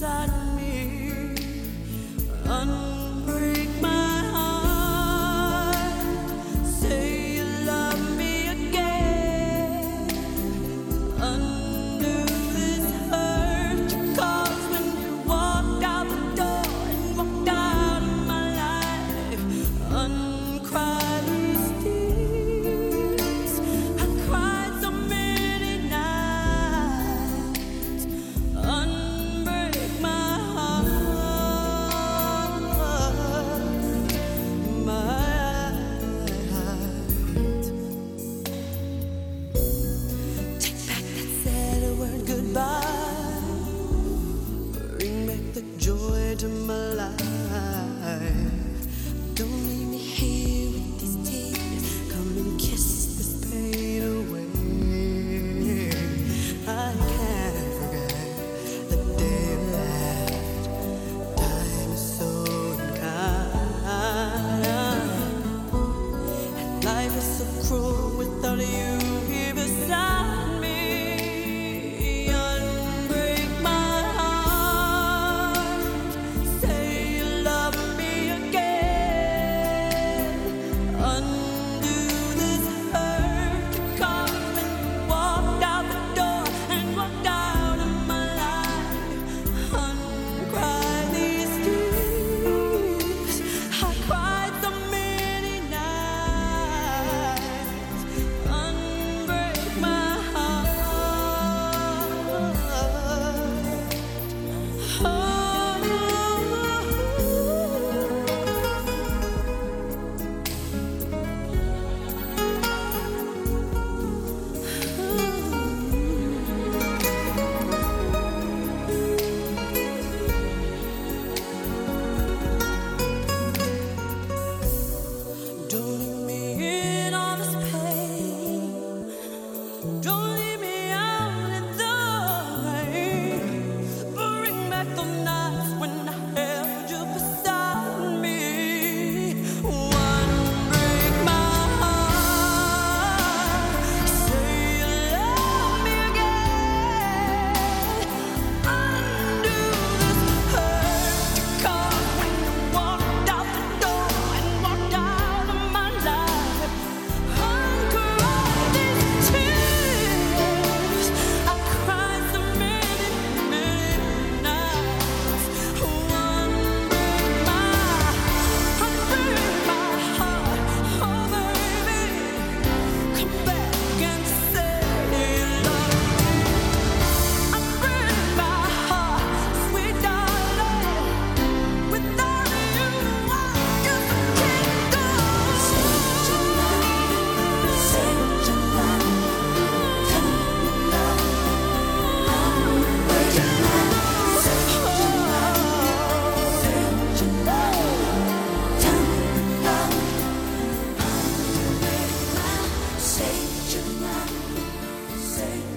inside of me. Unbreak my heart. Say you love me again. Undo this hurt you caused when you walked out the door and walked out of my life. Uncry these tears. I cried so many nights. Unbreak my heart. Take back that sad word goodbye. Bring back the joy to my life. Don't leave me here with these tears. Come and kiss this pain away. I can't forget the day we left. Time is so unkind. Life is so cruel without you here beside me. Unbreak my heart. Say you love me again. Undo this hurt you caused when you walked out the door and walked out of my life. Uncry these tears. I cried so many nights. Unbreak my heart. Don't leave me in all this pain. Don't leave me out in the rain. Bring back the nights when I held you beside me. One break my heart. Say you love me again. Undo this hurt you caused when you walked out the door and walked out of my life. Uncry these tears. I cried so many, many nights. Unbreak my heart. Oh baby, come back and say you love me. Unbreak my heart, sweet darling. Without you, I just can't go. Say what you love. Say what you love. Tell me you love. Unbreak my heart. Say what you love. Say what you love. Tell me you love. Unbreak my. Say what you love. Say.